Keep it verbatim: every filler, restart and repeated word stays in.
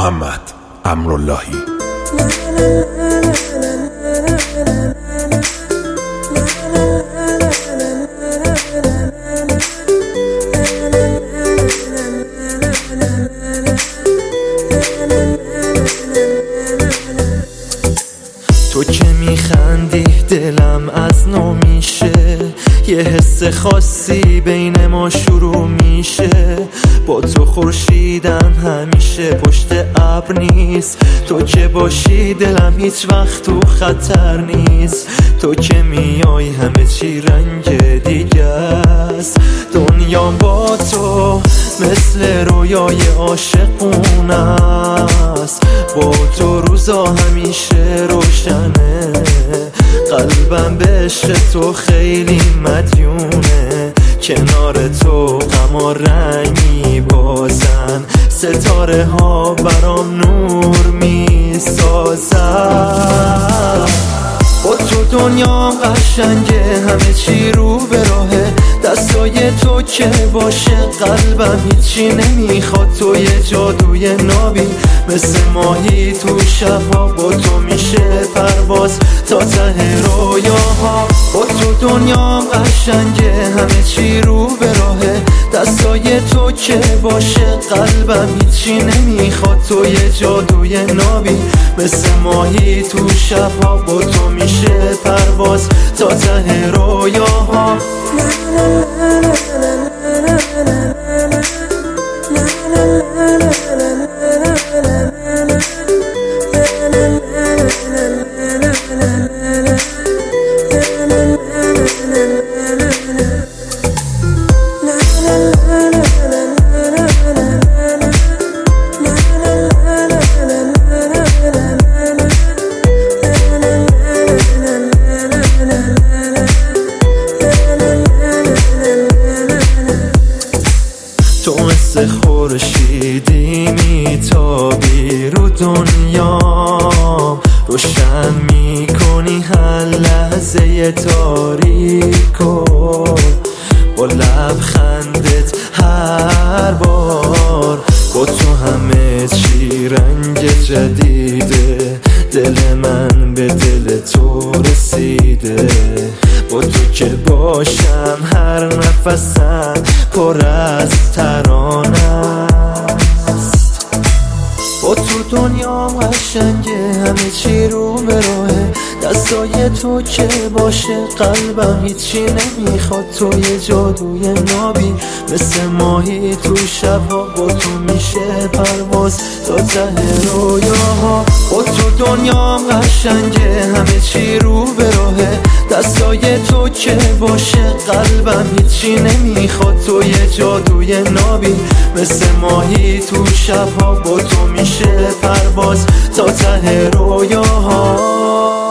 محمد امراللهی. تو که میخندی دلم از نو میشه، یه حس خاصی بین ما شروع میشه. با تو خورشیدم همیشه پشت ابر نیست، تو که باشی دلم هیچ وقت تو خطر نیست. تو که میای همه چی رنگ دیگه است، دنیا با تو مثل رویای عاشقونه است. با تو روزا همیشه روشنه، قلبم به عشق تو خیلی مدیونه. کنار تو غم و رنگ میبازن، ستاره ها برام نور میسازن. با تو دنیا قشنگه، همه چی رو به راهه. دستای تو که باشه قلبم هیچی نمیخواد. تو یه جادوی نابی مثل ماهی تو شبها، با تو میشه پرواز تا ته رویاها. با تو دنیا قشنگه، همه چی رو به راهه. دستای تو که باشه قلبم هیچی نمیخواد. تو یه جادوی نابی مثل ماهی تو شبها، با تو میشه پرواز تا ته رویاها. تو مثل خورشیدی میتابی رو دنیا، روشن میکنی هر لحظه تاریکو. با لبخندت هر بار، با تو همه چی رنگ جدیده. دل من به دل تو رسیده، با تو که باشم هر نفسم پر از ترانه است. با تو دنیا قشنگه، همه چی رو به راهه. دستای تو که باشه قلبم هیچی نمیخواد. تو یه جادوی نابی مثل ماهی تو شبها، با تو میشه پرواز تا ته رویاها. با تو دنیا قشنگه، همه چی رو به راهه. دستای تو که باشه قلبم هیچی نمیخواد. تو یه جادوی نابی مثل ماهی تو شبها، با تو میشه پرواز تا ته رویاها.